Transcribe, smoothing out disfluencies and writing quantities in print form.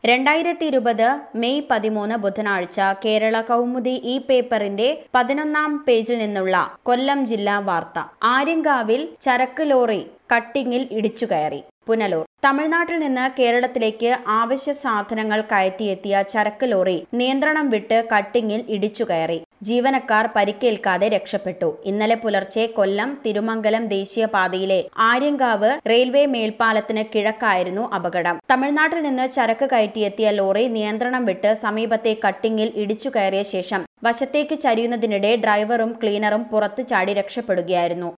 2020 May 13 ബുധനാഴ്ച കേരള കൗമുദി ഈ പേപ്പറിന്റെ 11-ാം പേജിൽ നിന്നുള്ള കൊല്ലം ജില്ലാ വാർത്ത. ആര്യങ്കാവിൽ ചരക്ക് ലോറി കട്ടിങ്ങിൽ ഇടിച്ചുകയറി. പുനലൂർ. തമിഴ്നാട്ടിൽ നിന്ന് കേരളത്തിലേക്ക് ആവശ്യ സാധനങ്ങൾ കയറ്റിയെത്തിയ ചരക്ക് ലോറി നിയന്ത്രണം വിട്ട് കട്ടിങ്ങിൽ ഇടിച്ചുകയറി. ജീവനക്കാർ പരിക്കേൽക്കാതെ രക്ഷപ്പെട്ടു. ഇന്നലെ പുലർച്ചെ കൊല്ലം തിരുമംഗലം ദേശീയപാതയിലെ ആര്യങ്കാവ് റെയിൽവേ മേൽപ്പാലത്തിന് കിഴക്കായിരുന്നു അപകടം. തമിഴ്നാട്ടിൽ നിന്ന് ചരക്ക് കയറ്റിയെത്തിയ ലോറി നിയന്ത്രണം വിട്ട് സമീപത്തെ കട്ടിങ്ങിൽ ഇടിച്ചുകയറിയ ശേഷം വശത്തേക്ക് ചരിയുന്നതിനിടെ ഡ്രൈവറും ക്ലീനറും പുറത്തു ചാടി രക്ഷപ്പെടുകയായിരുന്നു.